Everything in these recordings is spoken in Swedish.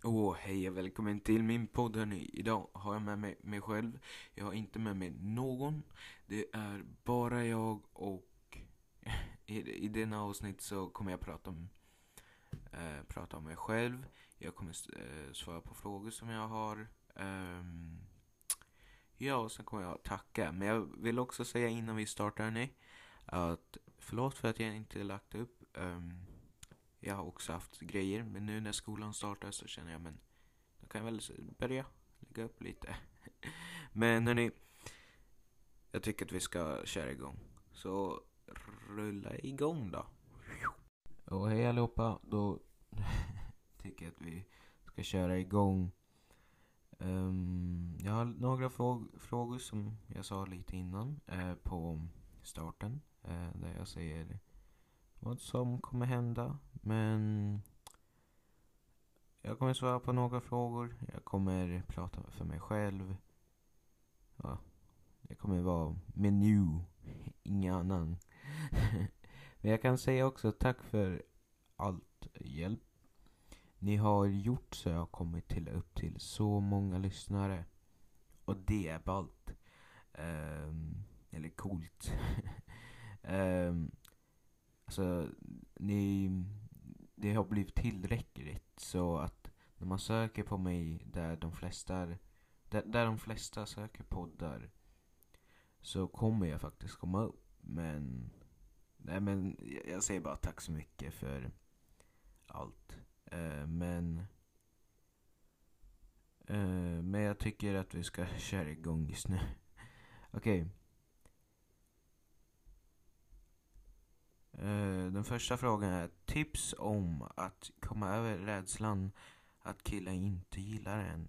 Hej och välkommen till min podd hörni. Idag har jag med mig själv. Jag har inte med mig någon. Det är bara jag och i denna avsnitt så kommer jag prata om mig själv. Jag kommer svara på frågor som jag har. Ja, och sen kommer jag tacka. Men jag vill också säga innan vi startar hörni att förlåt för att jag inte lagt upp. Jag har också haft grejer, men nu när skolan startar så känner jag, men då kan jag väl börja lägga upp lite. Men hörni, jag tycker att vi ska köra igång. Så rulla igång då. Och hej allihopa, då tycker jag att vi ska köra igång. Jag har några frågor som jag sa lite innan på starten. Där jag säger vad som kommer hända. Men jag kommer svara på några frågor. Jag kommer prata för mig själv. Ja, det kommer vara menu. Ingen annan. Men jag kan säga också tack för allt hjälp ni har gjort, så jag har kommit upp till så många lyssnare. Och det är ballt. Eller coolt. Alltså, det har blivit tillräckligt så att när man söker på mig där de flesta söker poddar, så kommer jag faktiskt komma upp. Men jag säger bara tack så mycket för allt. Men jag tycker att vi ska köra igång just nu. Okej. Den första frågan är tips om att komma över rädslan att killar inte gillar en.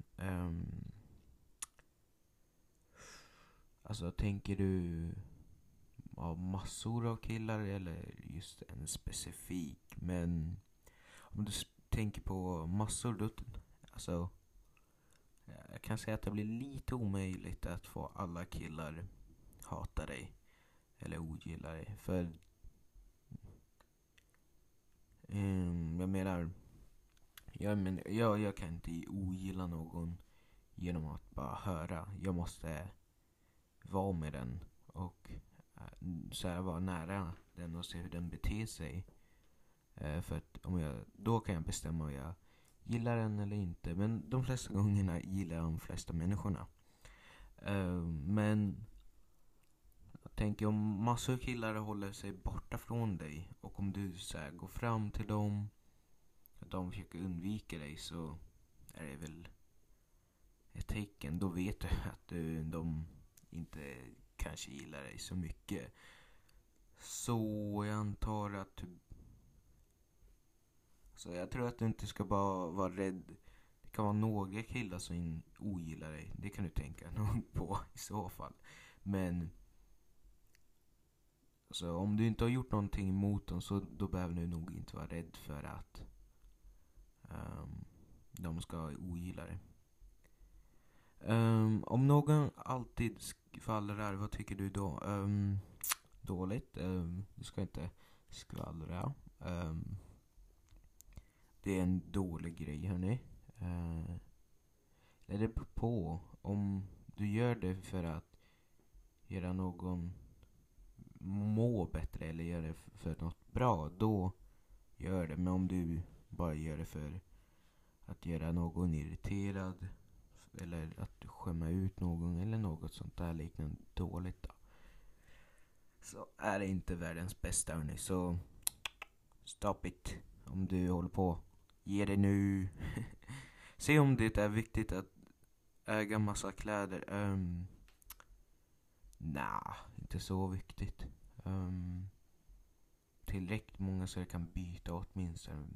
Alltså, tänker du av massor av killar eller just en specifik? Men om du tänker på massor, då, alltså, jag kan säga att det blir lite omöjligt att få alla killar hata dig eller ogilla dig. För jag menar, jag kan inte ogilla någon genom att bara höra. Jag måste vara med den och så här, vara nära den och se hur den beter sig. För att då kan jag bestämma om jag gillar den eller inte. Men de flesta gångerna gillar de flesta människorna. Men jag tänker, om massor killar håller sig borta från dig och om du så här, går fram till dem och de försöker undvika dig, så är det väl ett tecken. Då vet du att de inte kanske gillar dig så mycket. Så jag antar att så jag tror att du inte ska bara vara rädd. Det kan vara några killar som ogillar dig. Det kan du tänka nog på i så fall. Men så om du inte har gjort någonting emot dem, så då behöver du nog inte vara rädd för att de ska ogilla dig. Om någon alltid skvallrar, vad tycker du då? Dåligt. Du ska inte skvallra. Det är en dålig grej, hörni. Det beror på. Om du gör det för att göra någon må bättre eller gör det för något bra, då gör det. Men om du bara gör det för att göra någon irriterad eller att skämma ut någon eller något sånt där liknande dåligt då, så är det inte världens bästa, hörni. Så stop it. Om du håller på, ge det nu. Se om det är viktigt att äga massa kläder. Inte så viktigt. Tillräckligt många så jag kan byta åtminstone.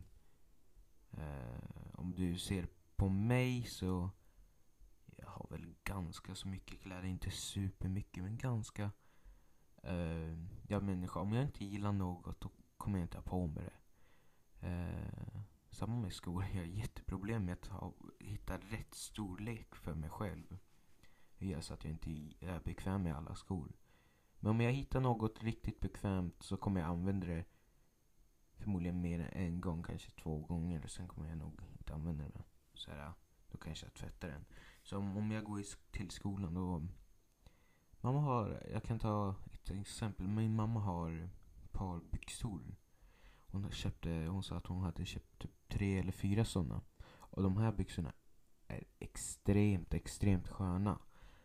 Om du ser på mig, så jag har väl ganska så mycket kläder. Inte supermycket, men ganska. Om jag inte gillar något, då kommer jag inte ha på mig det. Samma med skor. Jag har jätteproblem med att hitta rätt storlek för mig själv. Det gör så att jag inte är bekväm med alla skor. Men om jag hittar något riktigt bekvämt, så kommer jag använda det förmodligen mer än en gång, kanske 2 gånger. Och sen kommer jag nog inte använda det. så här, då kanske jag tvättar den. Så om jag går till skolan då, mamma har, jag kan ta ett exempel. Min mamma har ett par byxor. Hon sa att hon hade köpt typ 3 eller 4 sådana. Och de här byxorna är extremt sköna.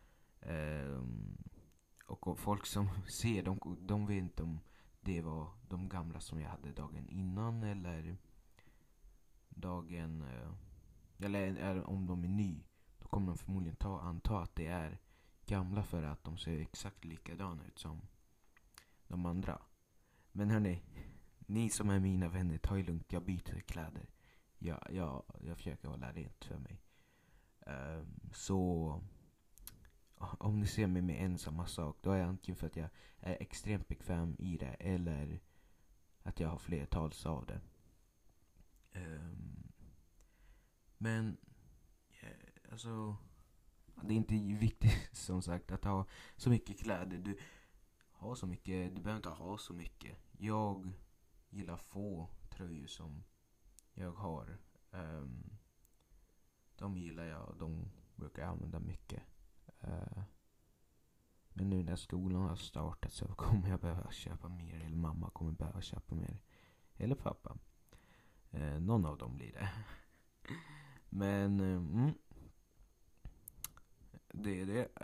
Och folk som ser de vet inte om det var de gamla som jag hade dagen innan eller dagen eller om de är ny. Då kommer de förmodligen anta att det är gamla för att de ser exakt likadana ut som de andra. Men hörni, ni som är mina vänner, ta det lugnt, jag byter kläder. Jag försöker hålla rent för mig. Så om ni ser mig med en samma sak, då är det antingen för att jag är extremt bekväm i det eller att jag har flertals av det. Men alltså, det är inte viktigt som sagt att ha så mycket kläder. Du behöver inte ha så mycket. Jag gillar få tröjor som jag har. De gillar jag och de brukar jag använda mycket. Men nu när skolan har startat så kommer jag behöva köpa mer. Eller mamma kommer behöva köpa mer. Eller pappa. Någon av dem blir det. Men det är det.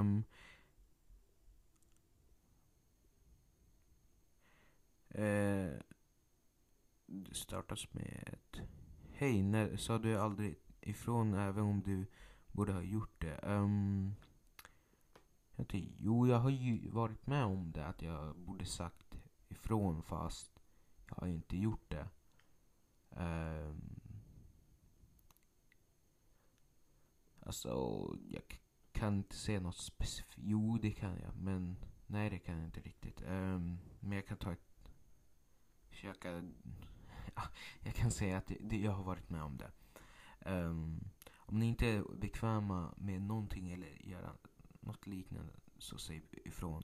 Det startas med ett hej, när sa du aldrig ifrån även om du borde ha gjort det? Jo, jag har ju varit med om det att jag borde sagt ifrån fast jag har inte gjort det. Alltså, jag kan inte se något specifikt. Jo, det kan jag, men nej, det kan jag inte riktigt. Men jag kan försöka. Jag kan säga att jag har varit med om det. Om ni inte är bekväma med någonting eller göra något liknande, så säg ifrån.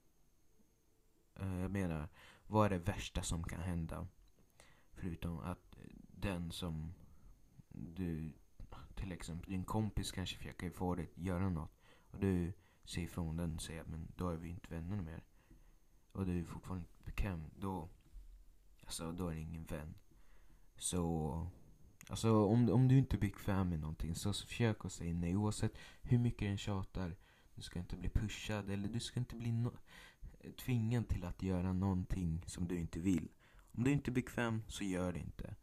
Jag menar, vad är det värsta som kan hända? Förutom att den som du, till exempel din kompis kanske försöker få dig att göra något och du säger ifrån den och säger, men då är vi inte vänner mer. Och du är fortfarande inte bekväm, då är det ingen vän. Så alltså om du inte är bekväm med någonting, så försök att säga nej oavsett hur mycket den tjatar. Du ska inte bli pushad eller du ska inte bli tvingad till att göra någonting som du inte vill. Om du inte är bekväm, så gör det inte.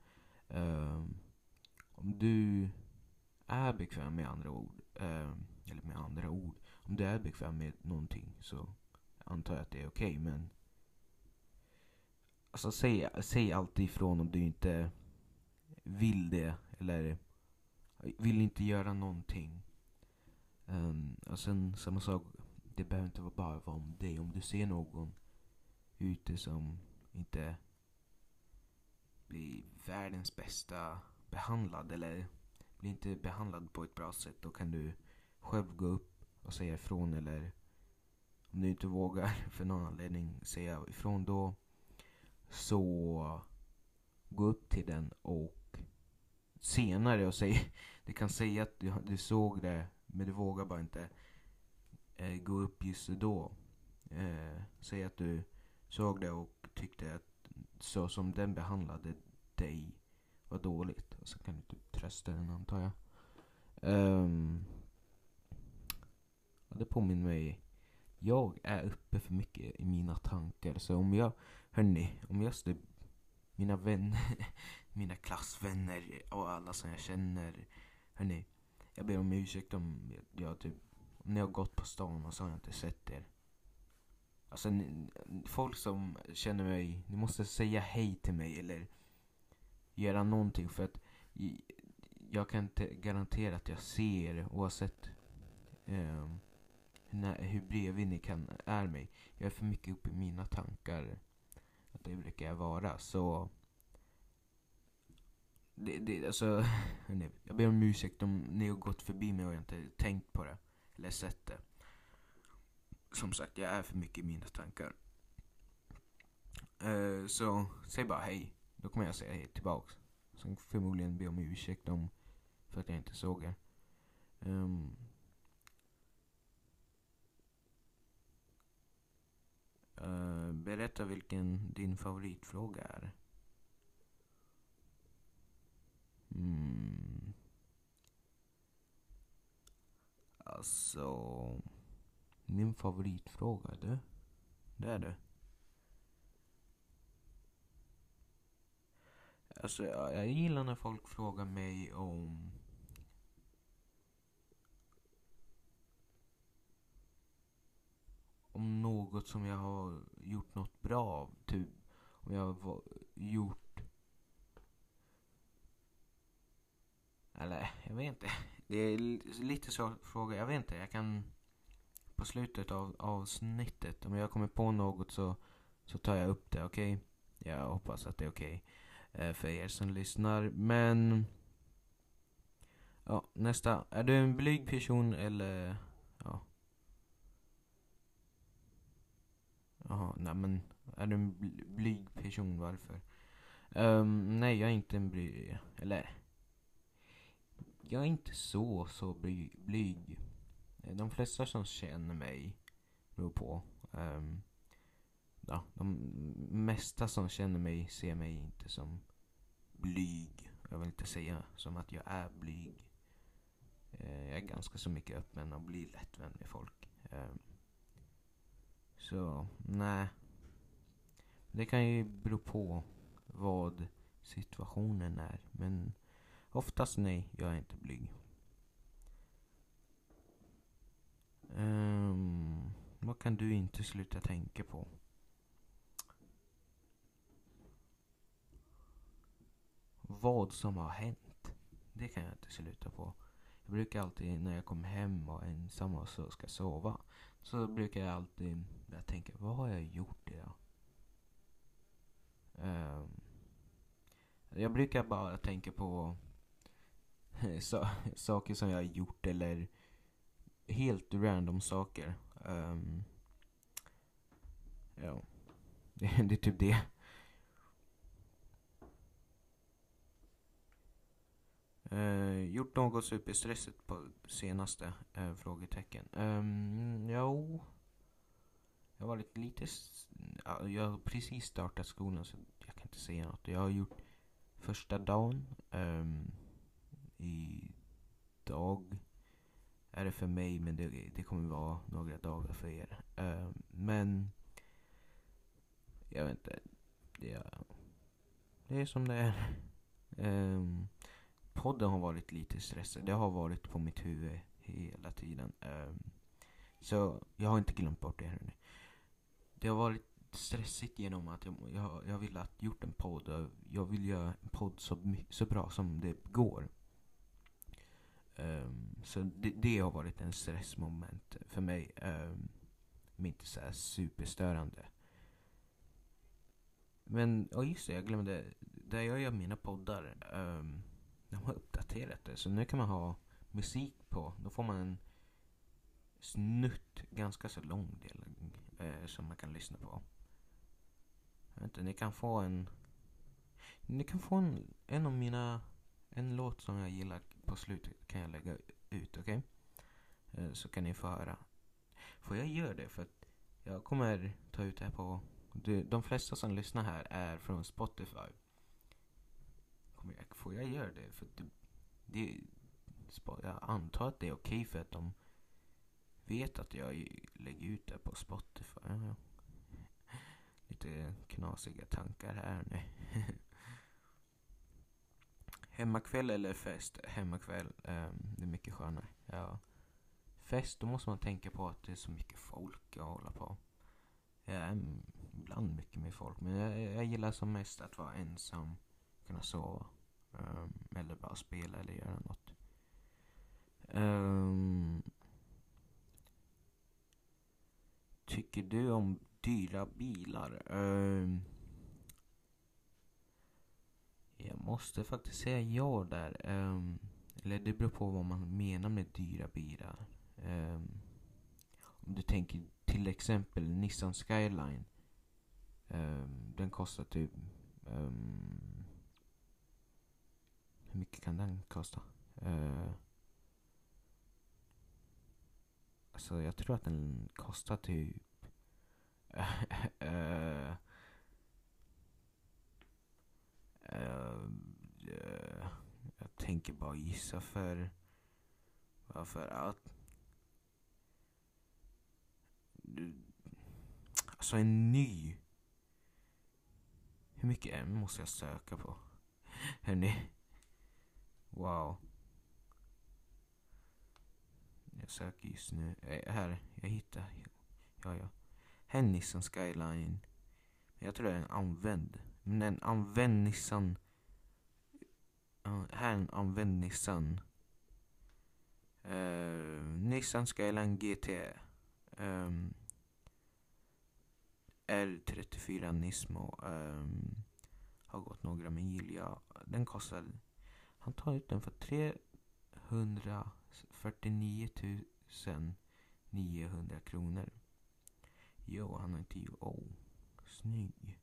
Om du är bekväm med andra ord, om du är bekväm med någonting, så antar jag att det är okej. Men alltså säg alltid ifrån om du inte vill det eller vill inte göra någonting. Och sen samma sak, det behöver inte bara vara om dig. Om du ser någon ute som inte blir världens bästa behandlad eller blir inte behandlad på ett bra sätt, då kan du själv gå upp och säga ifrån. Eller om du inte vågar för någon anledning säga ifrån, då så gå upp till den och senare och säga, du kan säga att du såg det, men du vågar bara inte gå upp just då. Säg att du såg det och tyckte att så som den behandlade dig var dåligt, och så kan du typ trösta den, antar jag. Det påminner mig, jag är uppe för mycket i mina tankar. Så om jag mina vänner, mina klassvänner och alla som jag känner, hörni, jag ber om ursäkt om ni har gått på stan och så har jag inte sett er. Alltså folk som känner mig, ni måste säga hej till mig eller göra någonting, för att jag kan inte garantera att jag ser, oavsett hur bredvid ni är mig. Jag är för mycket uppe i mina tankar, att det brukar jag vara. Så alltså, jag ber om ursäkt om ni har gått förbi mig och jag inte tänkt på det eller sett det. Som sagt, jag är för mycket i mina tankar. Så säg bara hej. Då kommer jag säga hej tillbaks. Sen förmodligen be om ursäkt om för att jag inte såg er. Berätta vilken din favoritfråga är. Alltså, min favoritfråga, det är det. Alltså, jag gillar när folk frågar mig om något som jag har gjort något bra av. Typ om jag har gjort, eller jag vet inte. Det är lite så fråga. Jag vet inte. Jag kan på slutet av avsnittet, om jag kommer på något så tar jag upp det, okej? Jag hoppas att det är okej för er som lyssnar. Men ja, nästa. Är du en blyg person eller ja? Jaha, nej men är du en blyg person, varför? Nej, jag är inte en blyg. Eller jag är inte så blyg. De flesta som känner mig beror på. Ja, de mesta som känner mig ser mig inte som blyg. Jag vill inte säga som att jag är blyg. Jag är ganska så mycket öppen och blir lätt vän med folk. Så, nej. Det kan ju bero på vad situationen är. Men oftast nej, jag är inte blyg. Vad kan du inte sluta tänka på? Vad som har hänt, det kan jag inte sluta på. Jag brukar alltid när jag kommer hem och är ensam och så ska sova, så brukar jag alltid tänka, vad har jag gjort idag? Jag brukar bara tänka på saker som jag har gjort eller helt random saker. Ja, det är typ det. Gjort något superstressigt på senaste frågetecken. Jo. Jag har varit lite... jag har precis startat skolan så jag kan inte säga något. Jag har gjort första dagen. Idag är det för mig, men det kommer vara några dagar för er. Men jag vet inte. Det är som det är. Podden har varit lite stressad. Det har varit på mitt huvud hela tiden. Så jag har inte glömt bort det här nu. Det har varit stressigt genom att jag vill att gjort en podd. Jag vill göra en podd så bra som det går. Så det har varit en stressmoment för mig. Men inte så här superstörande. Men just det, jag glömde. Där jag gör mina poddar, de har uppdaterat det. Så nu kan man ha musik på. Då får man en snutt, ganska så lång del som man kan lyssna på. Ni kan få en låt som jag gillar på slutet kan jag lägga ut, okej? Så kan ni få höra. Får jag göra det? För att jag kommer ta ut det här på... De flesta som lyssnar här är från Spotify. Får jag göra det? För jag antar att det är okej för att de vet att jag lägger ut det på Spotify. Lite knasiga tankar här nu. Hemmakväll eller fest? Hemmakväll, det är mycket skönare. Ja. Fest, då måste man tänka på att det är så mycket folk att hålla på. Jag är ibland mycket med folk, men jag gillar som mest att vara ensam, kunna sova. Eller bara spela eller göra något. Tycker du om dyra bilar? Jag måste faktiskt säga ja där. Eller det beror på vad man menar med dyra bilar. Om du tänker till exempel Nissan Skyline. Den kostar typ... hur mycket kan den kosta? Alltså jag tror att den kostar typ eh, eh, jag tänker bara gissa för att alltså en ny. Hur mycket M måste jag söka på? Hörni. Wow. Jag söker just nu. Här, jag hittar. Ja. Här är Nissan Skyline. Jag tror det är en använd. Men en använd Nissan. Här är en använd Nissan. Nissan Skyline GT. R34 Nismo. Har gått några mil. Ja, den kostar. Han tar ut den för 349 900 kronor. Jo, han har inte ju. Snygg.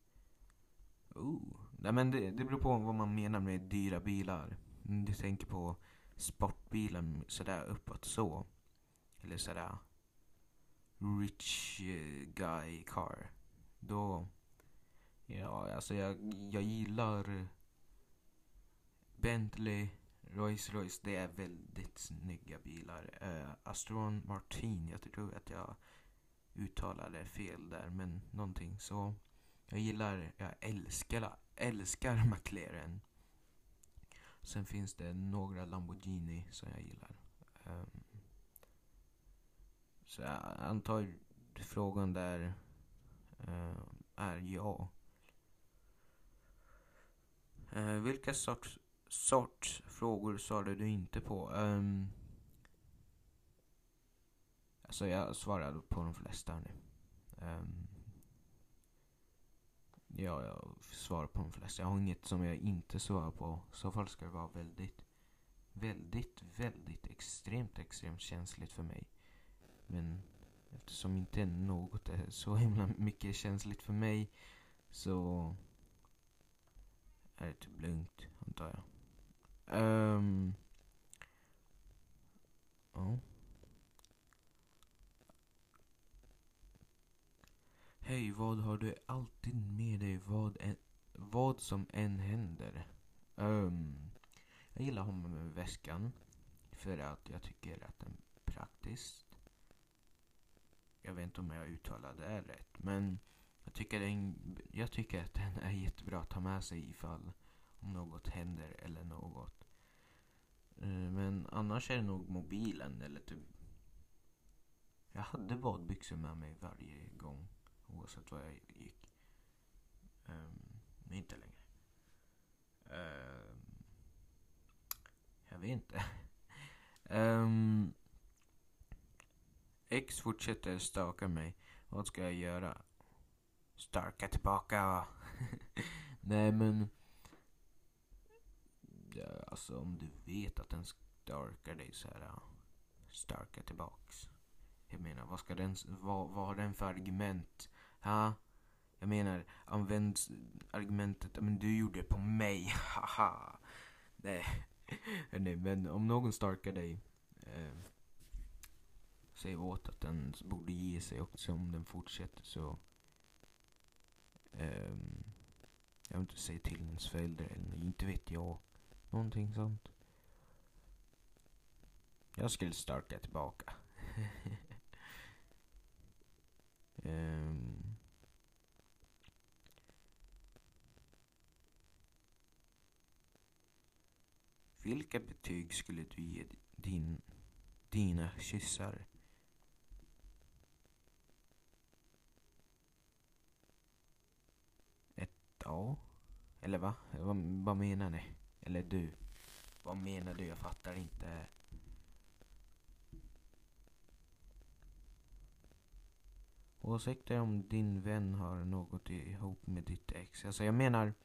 Nej, men det beror på vad man menar med dyra bilar. Om du tänker på sportbilar sådär uppåt så. Eller sådär rich guy car. Då, ja, alltså jag gillar Bentley, Rolls-Royce. Det är väldigt snygga bilar. Aston Martin, jag tror att jag uttalade fel där, men någonting så. Jag älskar McLaren. Sen finns det några Lamborghini som jag gillar. Så jag antar frågan där är ja. Vilka sorts frågor svarade du inte på? Alltså jag svarade på de flesta nu. Ja, jag svarar på de flesta. Jag har inget som jag inte svarar på. I så fall ska det vara väldigt extremt känsligt för mig. Men eftersom inte något är så himla mycket känsligt för mig så är det typ lugnt, antar jag. Ja. Hej, vad har du alltid med dig vad som än händer? Jag gillar att ha med väskan för att jag tycker att den är praktisk. Jag vet inte om jag uttalade det rätt, men jag tycker att den är jättebra att ta med sig ifall om något händer eller något. Men annars är det nog mobilen eller typ. Jag hade badbyxor med mig varje gång oavsett var jag gick. Men inte längre. Jag vet inte. X fortsätter staka mig. Vad ska jag göra? Starka tillbaka. Nej, men ja, alltså om du vet att den starkar dig så här, starka tillbaks. Jag menar, vad har den för argument? Jag menar, använd argumentet, men du gjorde det på mig. Haha. Nej. Nej, men om någon starkar dig, säg åt att den borde ge sig också om den fortsätter så. Jag vill inte säga till ens föräldrar eller inte vet jag. Någonting sånt. Jag skulle starka tillbaka. Vilka betyg skulle du ge dina kyssar? Ett A? Eller va? Vad menar ni? Eller du? Vad menar du? Jag fattar inte. Åsikter om din vän har något ihop med ditt ex. Alltså jag menar,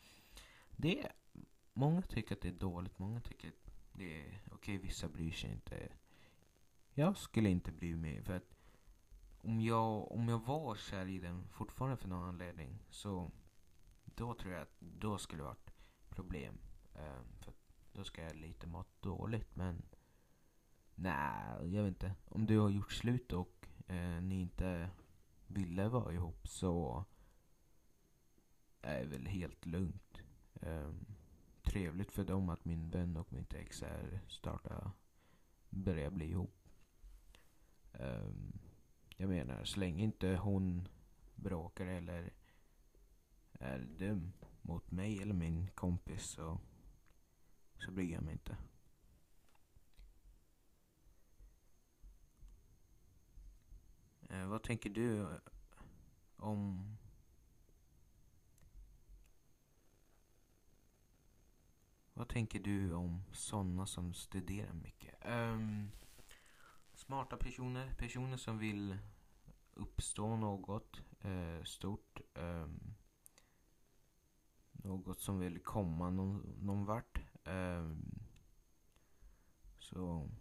många tycker att det är dåligt. Många tycker att det är okej, vissa bryr sig inte. Jag skulle inte bry mig för att om jag var kär i den fortfarande för någon anledning så då tror jag att då skulle det varit problem. För då ska jag lite mått dåligt. Men nej, jag vet inte. Om du har gjort slut och ni inte ville vara ihop, så är det väl helt lugnt. Trevligt för dem att min vän och mitt ex börjar bli ihop. Jag menar, så länge inte hon bråkar eller är dum mot mig eller min kompis, så bryr jag mig inte. Vad tänker du om sådana som studerar mycket? Smarta personer som vill uppstå något stort, något som vill komma någon vart. Så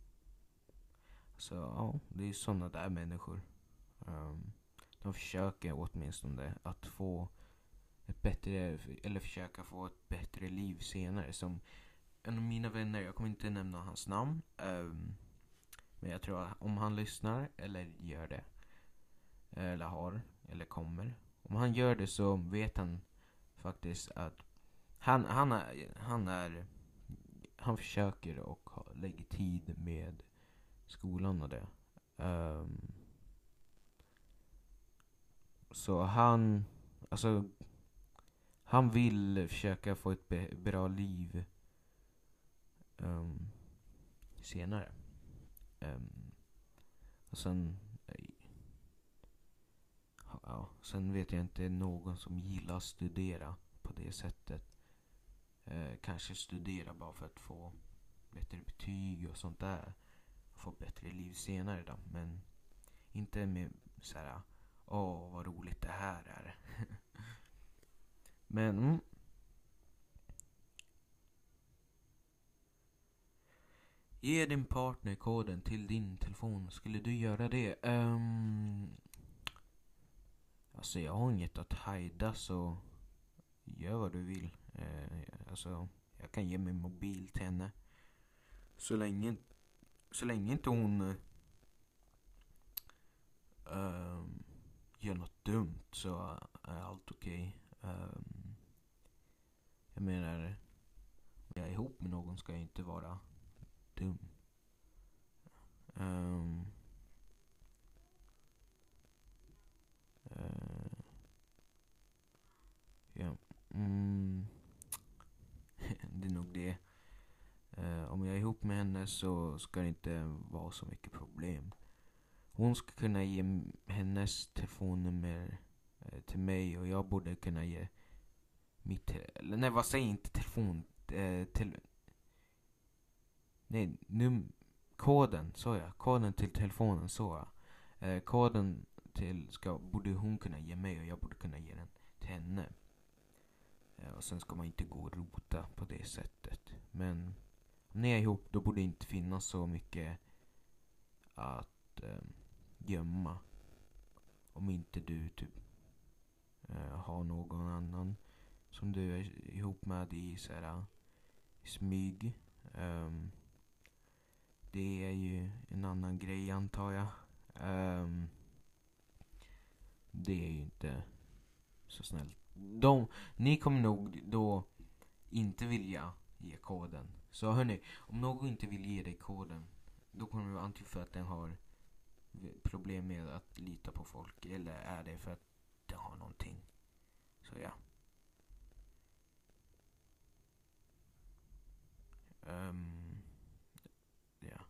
ja, det är sådana där människor. De försöker åtminstone att få ett bättre, eller försöka få ett bättre liv senare. Som en av mina vänner, jag kommer inte nämna hans namn, men jag tror att om han lyssnar eller gör det, eller har, eller kommer, om han gör det, så vet han faktiskt att han försöker och lägger tid med skolan och det. Så han vill försöka få ett bra liv senare. Och sen vet jag inte någon som gillar att studera på det sättet. Kanske studera bara för att få bättre betyg och sånt där. Få bättre liv senare då. Men inte med såhär, vad roligt det här är. Men ge din partner koden till din telefon. Skulle du göra det? Alltså jag har inget att hejda, så gör vad du vill. Alltså jag kan ge min mobil till henne. Så länge inte hon gör något dumt, så är allt okej. Jag menar, om jag är ihop med någon ska jag inte vara dum. Ja. Det är nog det. Om jag är ihop med henne så ska det inte vara så mycket problem. Hon ska kunna ge hennes telefonnummer till mig, och jag borde kunna ge mitt... Nej, vad säger inte telefon? Koden, så ja. Koden till telefonen, så ja. Koden borde hon kunna ge mig, och jag borde kunna ge den till henne. Och sen ska man inte gå och rota på det sättet. Men om ni är ihop, då borde det inte finnas så mycket att gömma. Om inte du typ har någon annan som du är ihop med i smyg. Det är ju en annan grej, antar jag. Det är ju inte så snällt. Ni kommer nog då inte vilja ge koden. Så hörni, om någon inte vill ge dig koden, då kommer det vara antingen för att den har problem med att lita på folk, eller är det för att den har någonting. Så ja. Ja.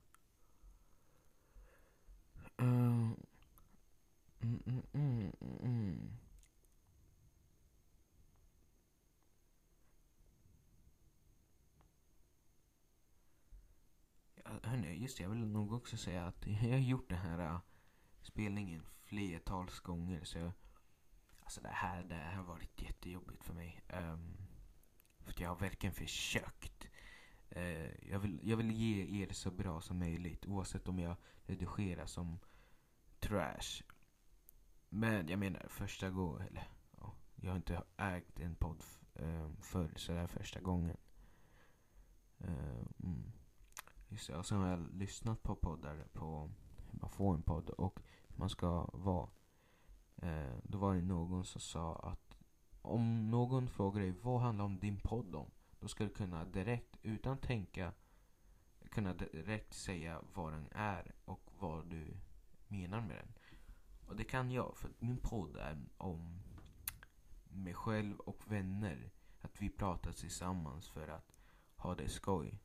Hörni, just det, jag vill nog också säga att jag har gjort den här spelningen flertals gånger, så alltså det här har varit jättejobbigt för mig. För att jag har verkligen försökt. Jag vill ge er så bra som möjligt, oavsett om jag redigerar som trash. Men jag menar, första gången, eller jag har inte ägt en podd förr, så det är första gången. Mm. Just det, och sen har jag lyssnat på poddar på hur man får en podd och man ska vara. Då var det någon som sa att om någon frågar dig vad handlar om din podd om, då ska du kunna direkt utan tänka kunna direkt säga vad den är och vad du menar med den. Och det kan jag, för min podd är om mig själv och vänner. Att vi pratar tillsammans för att ha det skoj.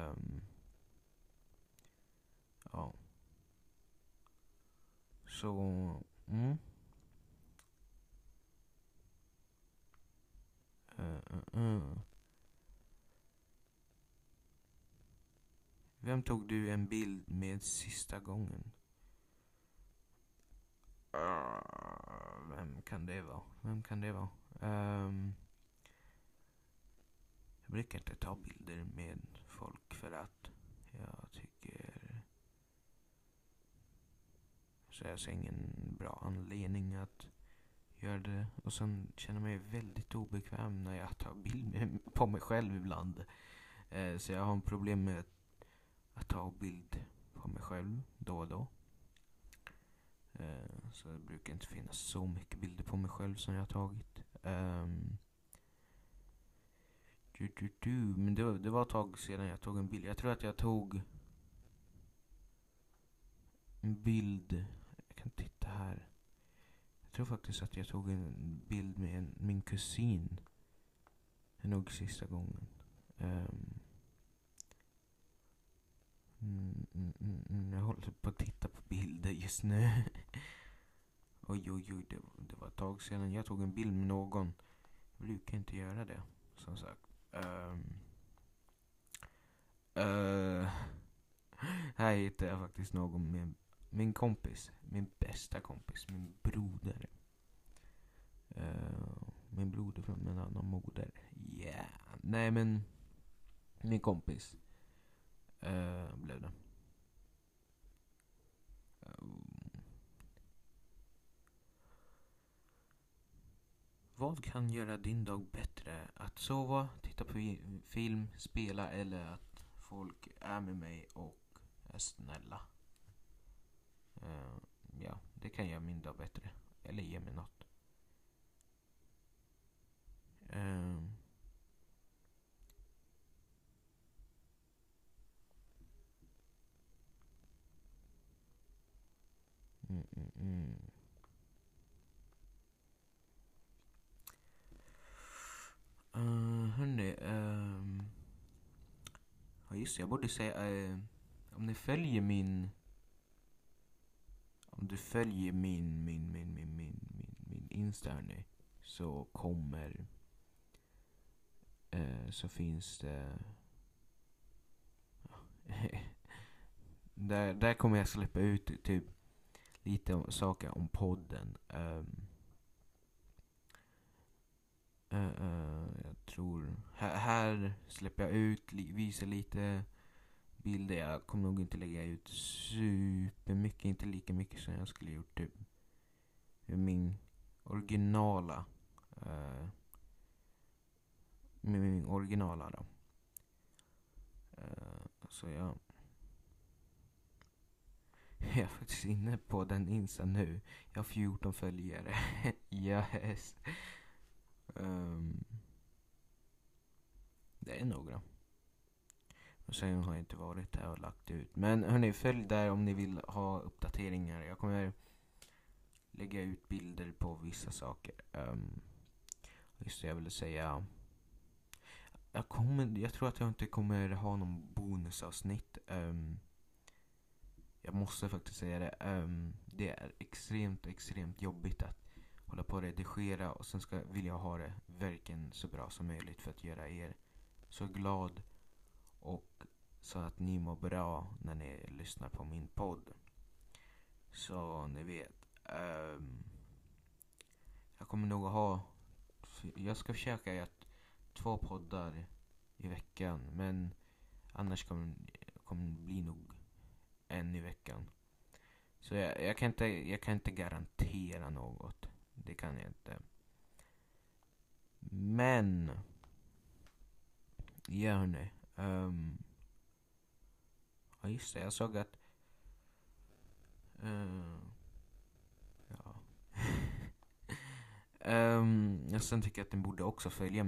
Ja. Så, mm. Vem tog du en bild med sista gången? Vem kan det vara? Jag brukar inte ta bilder med folk för att jag tycker så jag ser ingen bra anledning att göra det. Och sen känner jag mig väldigt obekväm när jag tar bild på mig själv ibland. Så jag har en problem med att ta bild på mig själv då och då. Så det brukar inte finnas så mycket bilder på mig själv som jag har tagit. Men det var ett tag sedan jag tog en bild. Jag tror att jag tog en bild. Jag kan titta här. Jag tror faktiskt att jag tog en bild med min kusin. Det är nog sista gången. Jag håller på att titta på bilder just nu. oj, det var ett tag sedan jag tog en bild med någon. Jag brukar inte göra det, som sagt. Här hittar jag faktiskt någon med min kompis. Min bästa kompis, min broder. Min broder från en annan moder. Yeah. Nej, men min kompis blev det. Vad kan göra din dag bättre? Att sova, titta på film, spela eller att folk är med mig och är snälla. Ja, det kan göra min dag bättre. Eller ge mig något. Hörni, ja just det, jag borde säga om ni följer om du följer min Insta här nu, så kommer så finns det där kommer jag släppa ut typ lite saker om podden. Jag tror här släpper jag ut, visar lite bilder. Jag kommer nog inte lägga ut supermycket, inte lika mycket som jag skulle gjort typ min originala min originala då. Så jag är faktiskt inne på den Insta nu. Jag har 14 följare. Yes. Det är några. Och sen har jag inte varit där och lagt ut. Men hörni, följ där om ni vill ha uppdateringar. Jag kommer lägga ut bilder på vissa saker. Just det, jag ville säga. Jag tror att jag inte kommer ha någon bonusavsnitt. Jag måste faktiskt säga det. Det är extremt jobbigt att hålla på och redigera. Och sen vill jag ha det verkligen så bra som möjligt för att göra er så glad. Och så att ni mår bra när ni lyssnar på min podd. Så ni vet. Jag kommer nog att ha. Jag ska försöka göra 2 poddar i veckan. Men annars kommer det bli nog 1 i veckan. Så jag kan inte garantera något. Det kan jag inte. Men ja hörni. Ja, just det. Jag såg att... Ja. Jag sen tycker att den borde också följa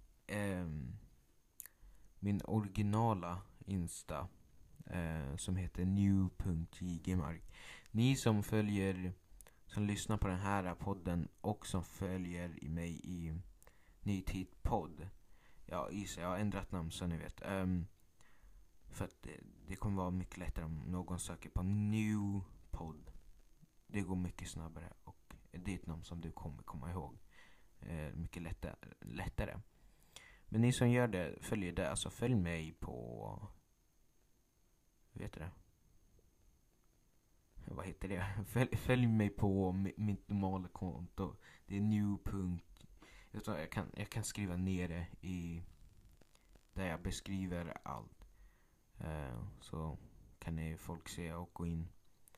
min originala Insta. Som heter new.jgmark. Ni som lyssnar på den här podden och som följer i mig i Nytid-podd. Ja, jag har ändrat namn så ni vet. För att det kommer vara mycket lättare om någon söker på new podd. Det går mycket snabbare och det är ett namn som du kommer komma ihåg. Mycket lättare. Men ni som gör det, följer det, alltså följ mig på... Vet du det? Vad heter det? Följ mig på mitt normala konto. Det är new. Jag kan skriva ner det i där jag beskriver allt. Så kan ni folk se och gå in.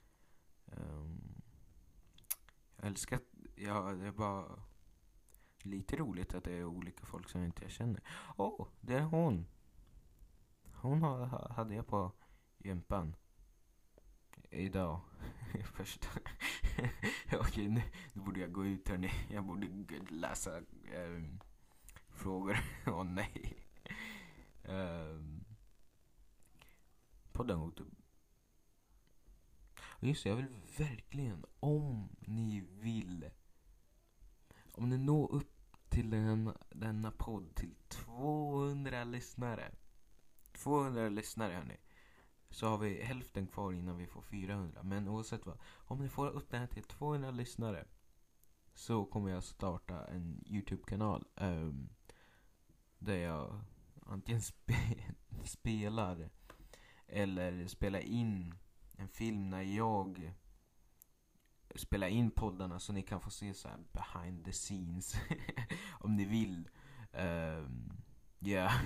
Jag älskar att det är bara lite roligt att det är olika folk som inte jag känner. Det är hon. Hon hade jag på gympan idag. Först. Okej, nu borde jag gå ut hörni. Jag borde läsa frågor. Nej. Podden åt. Just det, jag vill verkligen, om ni når upp till denna podd till 200 lyssnare. 200 lyssnare hörni. Så har vi hälften kvar innan vi får 400. Men oavsett vad, om ni får upp den här till 200 lyssnare så kommer jag starta en YouTube-kanal där jag antingen spelar eller spelar in en film när jag spelar in poddarna, så ni kan få se så här behind the scenes om ni vill. Ja.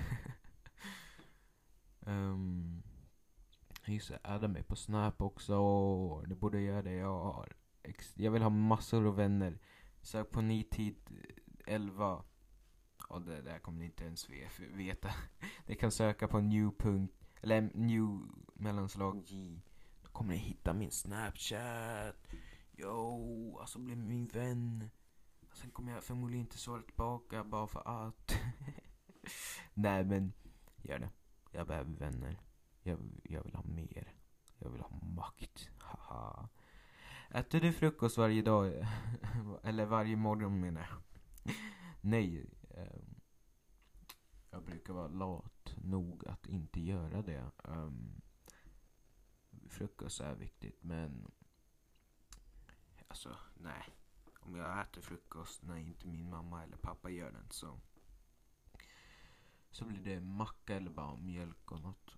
Just det, adda mig på Snap också. Det borde göra det. Jag vill ha massor av vänner. Sök på Nytid 11. Och det där kommer ni inte ens veta. Ni kan söka på new. Eller new mellanslag J. Då kommer ni hitta min Snapchat. Alltså bli min vän. Sen kommer jag förmodligen inte svara tillbaka bara för att. Nej, men gör det. Jag behöver vänner. Jag vill ha mer. Jag vill ha makt. Haha. Äter du frukost varje dag? Eller varje morgon menar jag. Nej. Jag brukar vara lat nog att inte göra det. Frukost är viktigt, men alltså, nej. Om jag äter frukost när inte min mamma eller pappa gör den så blir det macka eller bara mjölk och något.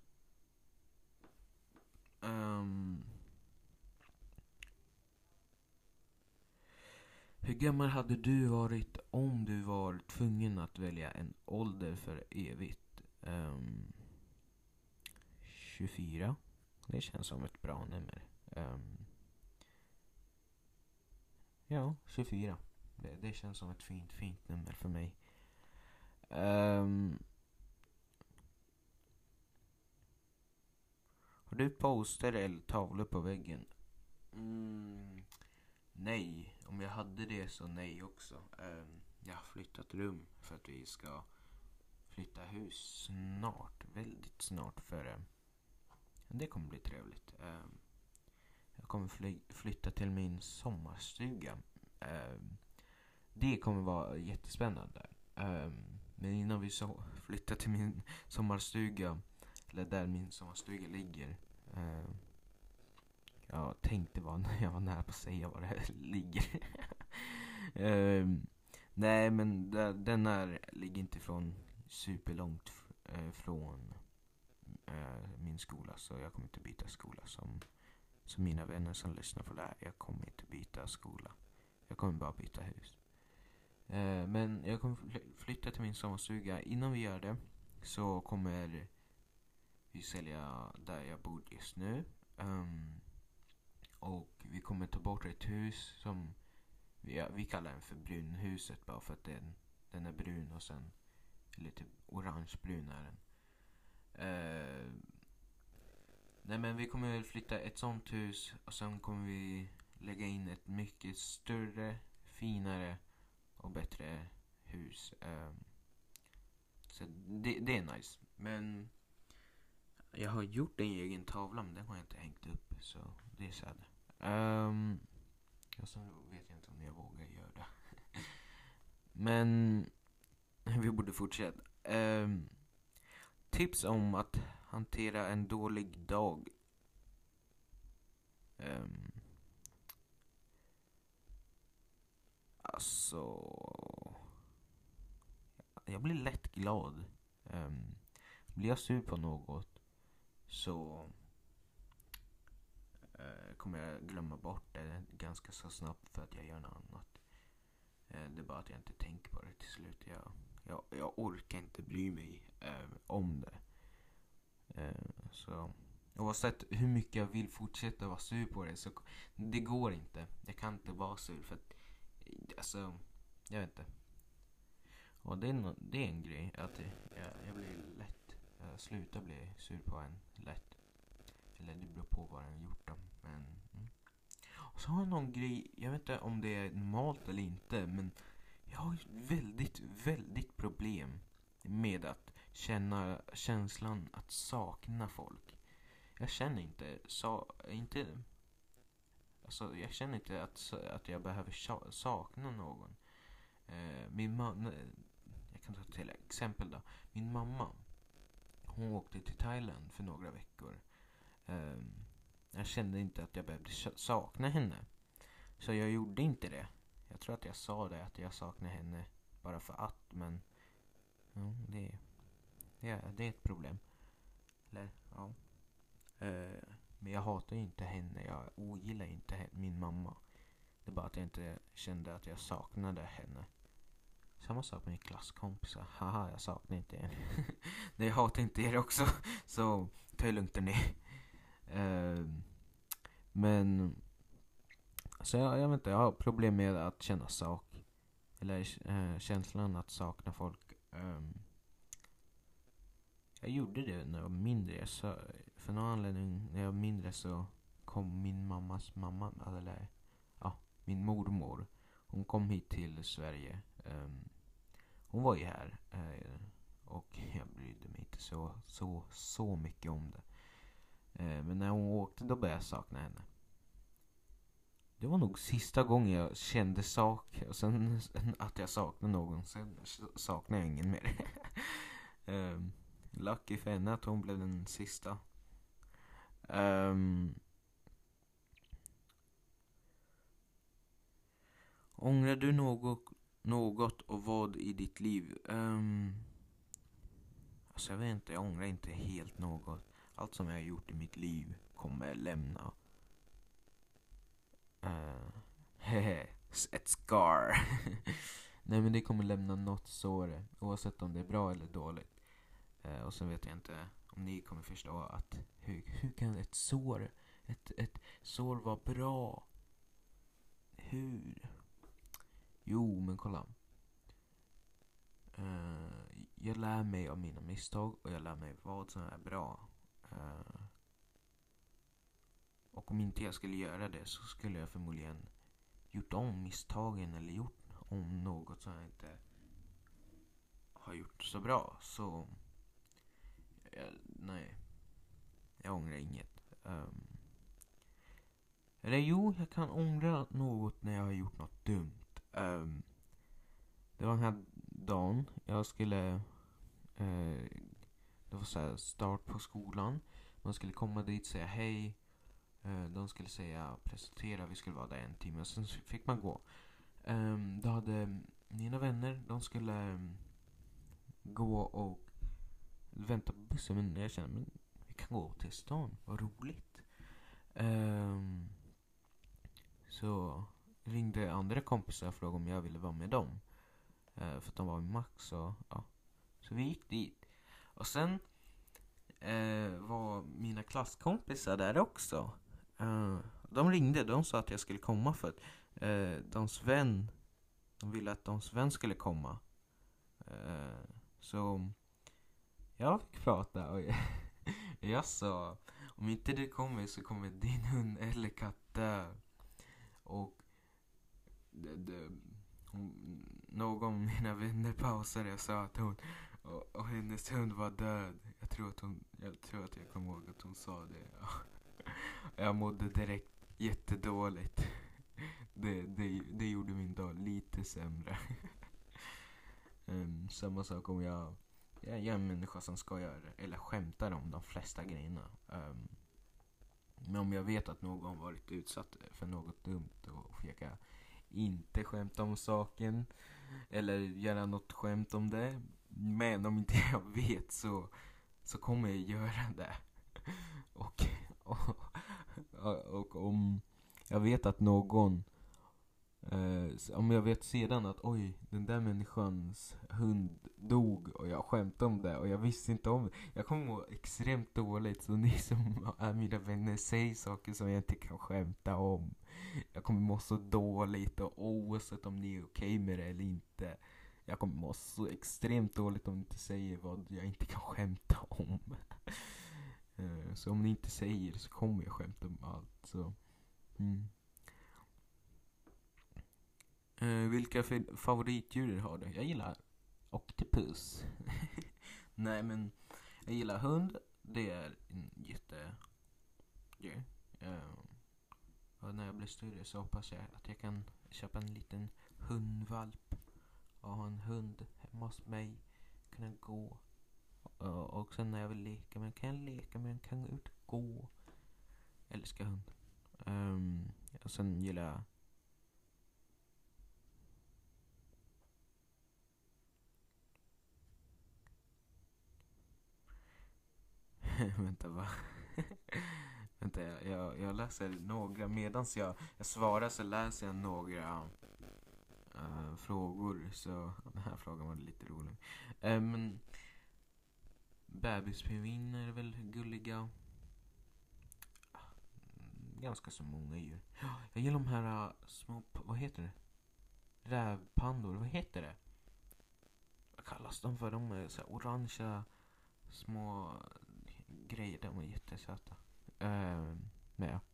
Hur gammal hade du varit om du var tvungen att välja en ålder för evigt? 24. Det känns som ett bra nummer. Ja, 24. Det känns som ett fint nummer för mig. Har du poster eller tavlor på väggen? Nej. Om jag hade det så nej också. Jag har flyttat rum för att vi ska flytta hus snart. Väldigt snart. För det kommer bli trevligt. Jag kommer flytta till min sommarstuga. Det kommer vara jättespännande. Men innan vi flyttar till min sommarstuga, eller där min sommarstuga ligger, jag tänkte jag var nära på att säga var det här ligger. Nej, men den ligger inte superlångt från min skola, så jag kommer inte byta skola som mina vänner som lyssnar på det här. Jag kommer inte byta skola. Jag kommer bara byta hus. Men jag kommer flytta till min sommarstuga. Innan vi gör det så kommer vi sälja där jag bor just nu. Och vi kommer ta bort ett hus som vi kallar den för brunhuset, bara för att den är brun och sen lite orangebrun är den. Eh, nej men vi kommer väl flytta ett sånt hus och sen kommer vi lägga in ett mycket större, finare och bättre hus. Så det är nice. Men jag har gjort en egen tavla men den har jag inte hängt upp så det är sad. Och så vet jag inte om jag vågar göra det. Men vi borde fortsätta. Tips om att hantera en dålig dag. Alltså, jag blir lätt glad. Blir jag sur på något så kommer jag glömma bort det ganska så snabbt för att jag gör något annat. Det är bara att jag inte tänker på det till slut. Jag orkar inte bry mig om det. Så oavsett hur mycket jag vill fortsätta vara sur på det så det går inte. Jag kan inte vara sur för att alltså, jag vet inte. Och det är en grej att jag blir lätt slutar bli sur på en lätt. Eller det beror på vad den gjort då. Men och så har jag någon grej, jag vet inte om det är normalt eller inte, men jag har väldigt, väldigt problem med att känna känslan att sakna folk. Jag känner inte alltså jag känner inte att jag behöver sakna någon. Min mamma, jag kan ta till exempel då. Min mamma, hon åkte till Thailand för några veckor. Jag kände inte att jag behövde sakna henne. Så jag gjorde inte det. Jag tror att jag sa det, att jag saknar henne bara för att, men ja, det är ett problem. Eller, ja. Men jag hatar ju inte henne, jag ogillar inte min mamma. Det är bara att jag inte kände att jag saknade henne. Samma sak med klasskompisar. Haha, jag saknar inte er. Nej, jag hatar inte er också. Så ta det lugnt ner. Men så jag vet inte, jag har problem med att känna eller känslan att sakna folk. Jag gjorde det när jag var mindre. Så för någon anledning när jag var mindre så kom min mammas mamma, eller ja, min mormor. Hon kom hit till Sverige. Hon var ju här och jag brydde mig inte så mycket om det. Men när hon åkte då började jag sakna henne. Det var nog sista gången jag kände och sen att jag saknade någon. Sen saknade jag ingen mer. Lucky för henne att hon blev den sista. Ångrar du något och vad i ditt liv? Alltså jag vet inte, jag ångrar inte helt något. Allt som jag har gjort i mitt liv kommer jag lämna. Ett scar. Nej, men det kommer lämna något sår, oavsett om det är bra eller dåligt. Och sen vet jag inte om ni kommer förstå att hur kan ett sår vara bra? Hur? Jo, men kolla. Jag lär mig av mina misstag och jag lär mig vad som är bra. Och om inte jag skulle göra det så skulle jag förmodligen gjort om misstagen eller gjort om något som jag inte har gjort så bra. Så nej, jag ångrar inget. Eller jo, jag kan ångra något när jag har gjort något dumt. Det var den här dagen jag skulle det var så här start på skolan. Man skulle komma dit och säga hej. De skulle säga presentera, vi skulle vara där en timme. Sen fick man gå. Då hade mina vänner, de skulle gå och vänta på bussen. Men jag kände, men vi kan gå till stan, vad roligt. Så ringde andra kompisar och frågade om jag ville vara med dem. För att de var med Max och ja. Så vi gick dit. Och sen var mina klasskompisar där också. De ringde, de sa att jag skulle komma för att de ville att deras vän skulle komma. Så jag fick prata och jag sa, om inte det kommer så kommer din hund eller katt dö. Och det, någon av mina vänner pausade och sa att och hennes hund var död. Jag tror att jag kommer ihåg att hon sa det. Jag mådde direkt jättedåligt. Det gjorde min dag lite sämre. Samma sak om jag är en människa som skojar eller skämtar om de flesta grejerna. Men om jag vet att någon varit utsatt för något dumt, då försöker jag inte skämta om saken eller göra något skämt om det. Men om inte jag vet så kommer jag göra det. Och, och om jag vet att någon om jag vet sedan att oj, den där människans hund dog och jag skämtade om det och jag visste inte om det, jag kommer må extremt dåligt. Så ni som är mina vänner, säg saker som jag inte kan skämta om. Jag kommer må så dåligt, och oavsett om ni är okej med det eller inte, jag kommer må så extremt dåligt om ni inte säger vad jag inte kan skämta om. Så om ni inte säger så kommer jag skämta om allt. Så vilka favoritdjur har du? Jag gillar oktopus. Nej, men jag gillar hund. Det är en jättedjur. Och när jag blir större så hoppas jag att jag kan köpa en liten hundvalp och ha en hund hemma hos mig, kunna gå. Och sen när jag vill leka, men kan jag leka med en, kan gå ut och gå. Jag älskar hund. Och sen gillar jag vänta, va? Vänta, jag läser några. Medans jag svarar så läser jag några frågor. Så den här frågan var lite rolig. Men bebispingviner är väl gulliga. Ganska så många djur. Jag gillar de här små, vad heter det? Rävpandor, vad heter det? Vad kallas de för? De är så här orangea små grejer, de är jättesöta. Men ja.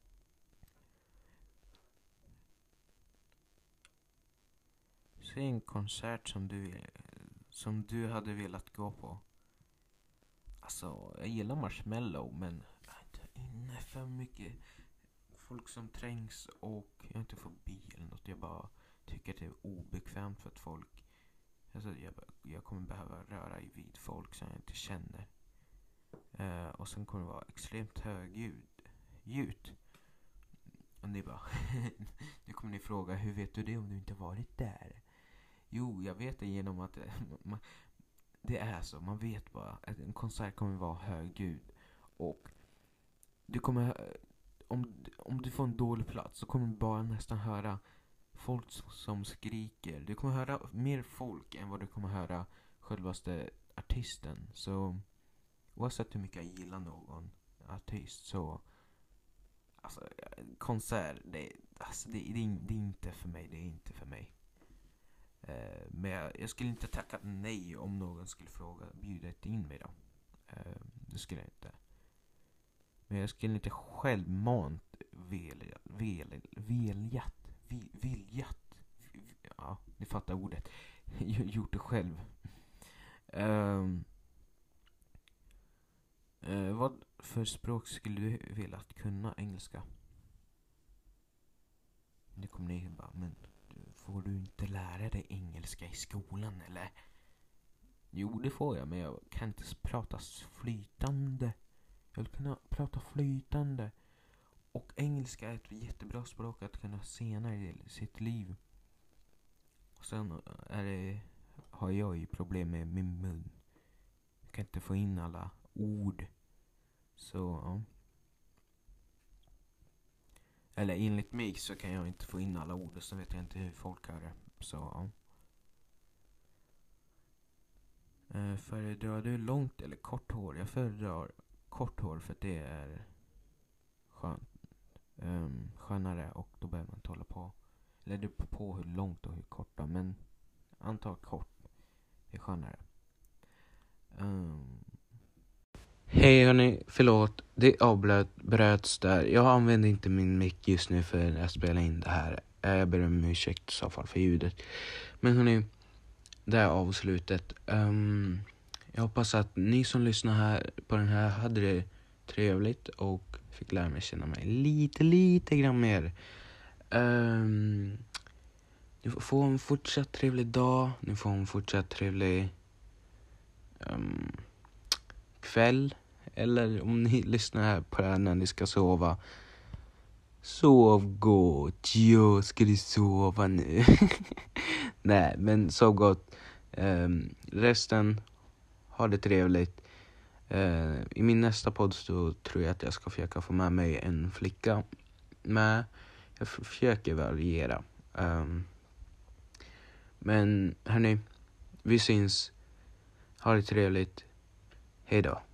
Så en konsert som du hade velat gå på. Alltså, jag gillar Marshmello, men jag är inte inne för mycket folk som trängs och jag inte får bil eller något. Jag bara tycker att det är obekvämt för att folk, alltså jag kommer behöva röra i vid folk som jag inte känner. Och sen kommer det vara extremt högljutt. Och ni bara nu kommer ni fråga, hur vet du det om du inte varit där? Jo, jag vet det genom att det är så. Man vet bara att en konsert kommer vara högljudd. Och du kommer, om du får en dålig plats så kommer du bara nästan höra folk som skriker. Du kommer höra mer folk än vad du kommer höra självaste artisten. Så oavsett hur mycket jag gillar någon artist, så alltså, konsert, det är inte för mig. Det är inte för mig. Men jag skulle inte tacka nej om någon skulle bjuda in mig då. Det skulle jag inte. Men jag skulle inte självmant viljat, ja, ni fattar ordet, gjort det själv. Vad för språk skulle du vilja att kunna? Engelska. Nu kommer ni bara, men får du inte lära dig engelska i skolan eller? Jo, det får jag, men jag kan inte prata flytande. Jag vill kunna prata flytande. Och engelska är ett jättebra språk att kunna senare i sitt liv. Och sen har jag ju problem med min mun. Jag kan inte få in alla ord. Så ja. Eller enligt mig så kan jag inte få in alla ord. Så vet jag inte hur folk hör det. Så ja. Föredrar du långt eller kort hår? Jag föredrar kort hår för det är skönt. Skönare, och då behöver man inte hålla på. Eller det beror på hur långt och hur kort då, men antar kort är skönare. Hej hörni, förlåt. Det avbröts där. Jag använder inte min mic just nu för att spela in det här. Jag ber om ursäkt i så fall för ljudet. Men hörni, det är avslutet. Jag hoppas att ni som lyssnar här på den här hade det trevligt och fick lära mig känna mig lite grann mer. Ni får en fortsatt trevlig dag. Ni får en fortsatt trevlig kväll. Eller om ni lyssnar här på det här när ni ska sova. Sov gott. Jo, ska du sova nu? Nej, men sov gott. Resten, ha det trevligt. I min nästa podd så tror jag att jag ska försöka få med mig en flicka. Men jag försöker variera. Men hörni, vi syns. Ha det trevligt. Hej då.